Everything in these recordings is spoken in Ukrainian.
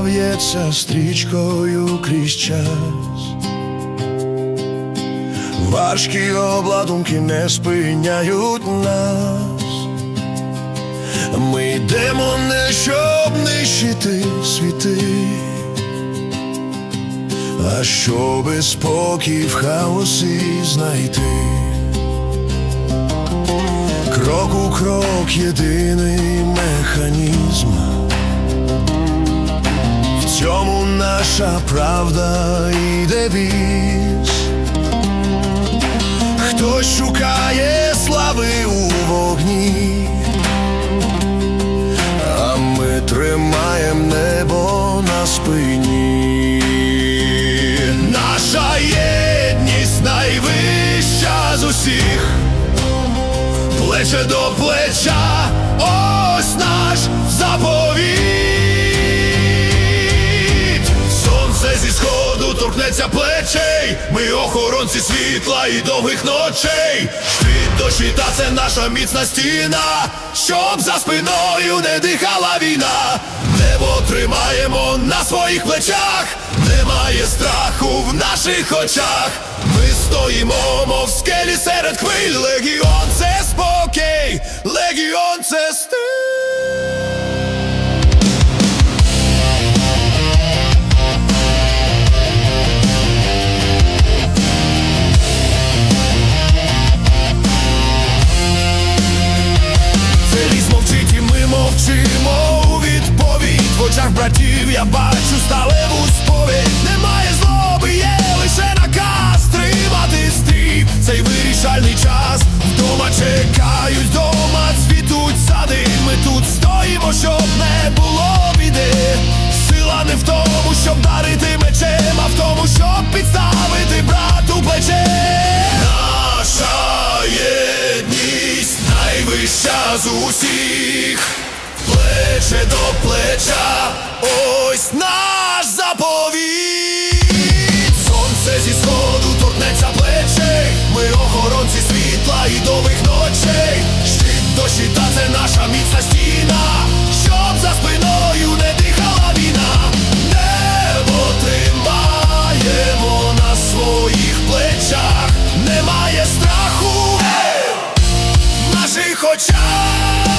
в'ється стрічкою крізь час. Важкі обладунки не спиняють нас. Ми йдемо не щоб нищити світи, а щоби спокій в хаосі знайти. Крок у крок єдиний механізм, в цьому наша правда і девіз. Хтось шукає слави у вогні, а ми тримаєм небо на спині. Наша єдність найвища з усіх, плече до плеча, ось наш заповіт. Сонце зі сходу торкнеться плечей, ми охоронці світла і довгих ночей. Щит до щита — це наша міцна стіна, щоб за спиною не дихала війна. Небо тримаємо на своїх плечах, немає страху в наших очах. Ми стоїмо, мов скелі серед хвиль. Легіон — це спокій, легіон — це стиль. Мовчимо у відповідь, в очах братів я бачу сталеву сповідь. Немає злоби, є лише наказ тримати стрій. Цей вирішальний час, вдома чекають, вдома цвітуть сади. Ми тут стоїмо, щоб не було біди. Сила не в тому, щоб дарити мечем, а в тому, щоб підставити брату плече. Наша єдність найвища з усіх, плече до плеча, ось наш заповіт. Сонце зі сходу торкнеться плечей, ми охоронці світла і довгих ночей. Щит до щита — це наша міцна стіна, щоб за спиною не дихала війна. Небо тримаємо на своїх плечах, немає страху в наших очах.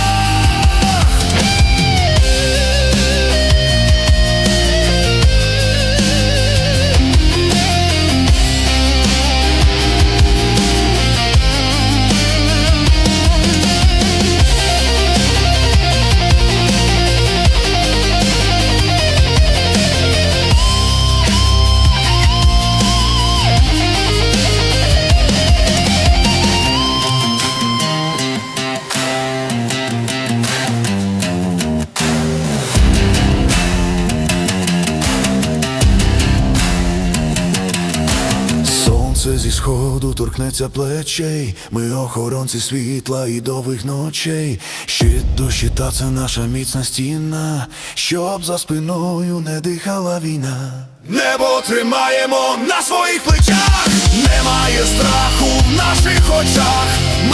Сонце зі сходу торкнеться плечей, ми охоронці світла і довгих ночей. Щит до щита — це наша міцна стіна, щоб за спиною не дихала війна. Небо тримаємо на своїх плечах, немає страху в наших очах.